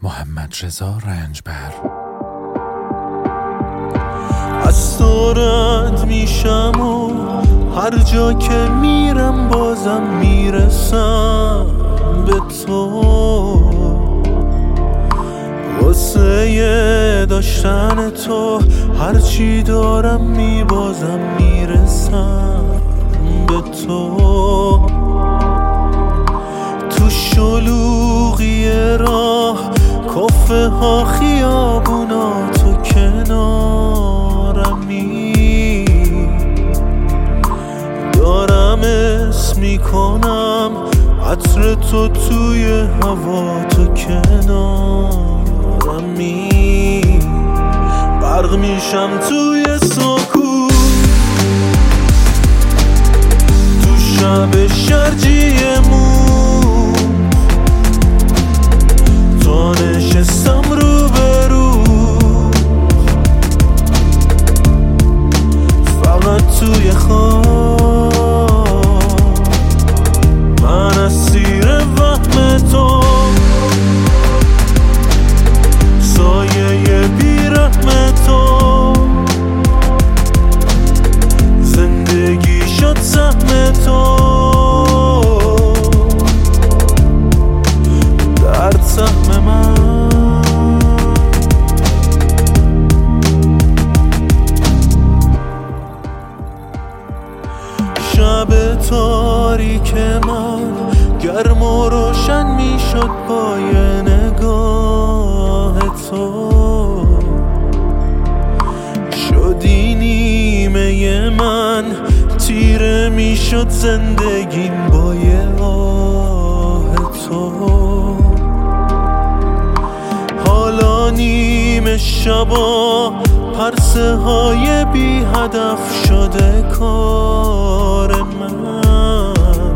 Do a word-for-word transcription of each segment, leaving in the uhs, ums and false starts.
محمدرضا رنجبر. از تو رد میشم و هر جا که میرم بازم میرسم به تو، واسه داشتن تو هرچی دارم میبازم میرسم به تو. تو شلوغی راه، کافه ها، خیابونا، تو کنارمی، دارم اسم میکنم عطر تو توی هوا، تو کنارمی. برق میشم توی سکوت، تو شب شرجیمون، تا نشستم رو به رو، فقط توی خواب من اسیر وهم تو، سایه بیرحم تو، زندگی شد سهم تو، درد سهم من. شب تاریک من گرم و روشن میشد پای نگاه تو، شدی نیمه من، تیره میشد زندگیم با یه آه تو. حالا نیمه شبا پرسه های بی هدف شده کار من،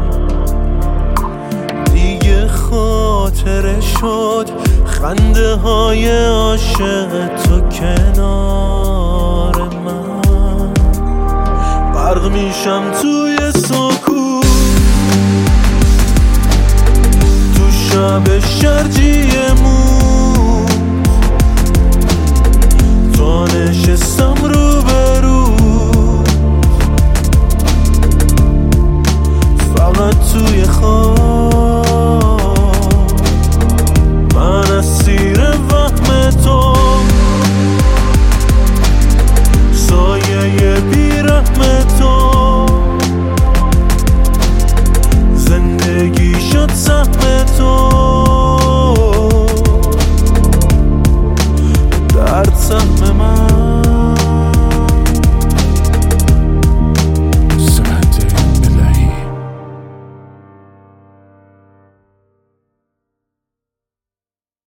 دیگه خاطره شد خنده های عاشق تو کنار من. برق میشم توی سکوت، تو شب شرجی